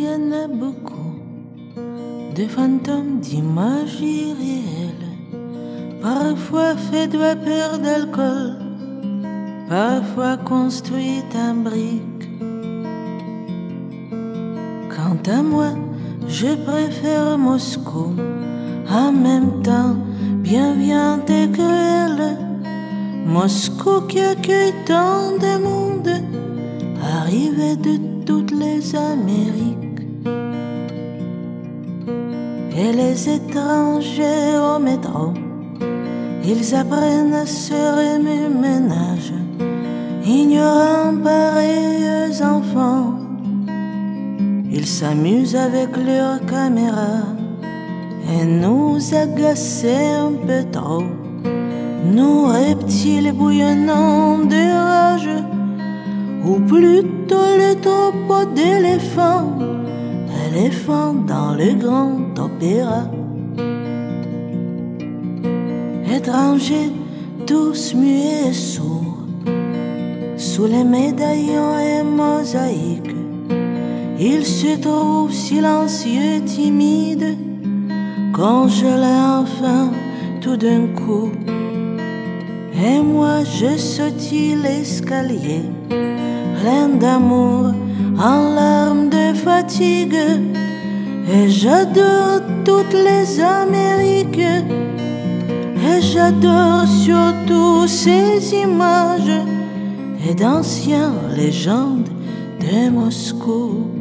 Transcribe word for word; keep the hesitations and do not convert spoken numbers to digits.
y en a beaucoup de fantômes d'images irréelles, parfois faits de vapeur d'alcool, parfois construites en briques. Quant à moi, je préfère Moscou, en même temps bien viande et cruelle. Moscou qui accueille tant de monde, arrivé de toutes les Amériques. Et les étrangers au métro, ils apprennent à se remuer-ménage, ignorant pareils enfants. Ils s'amusent avec leurs caméras et nous agacent un peu trop. Nous reptiles bouillonnants de rage, ou plutôt le troupeau d'éléphants, éléphants dans le grand opéra. Étrangers, tous muets et sourds, sous les médaillons et mosaïques, ils se trouvent silencieux et timides, congelés enfin tout d'un coup. Et moi je sautille l'escalier, plein d'amour, en larmes de fatigue. Et j'adore toutes les Amériques, et j'adore surtout ces images et d'anciennes légendes de Moscou.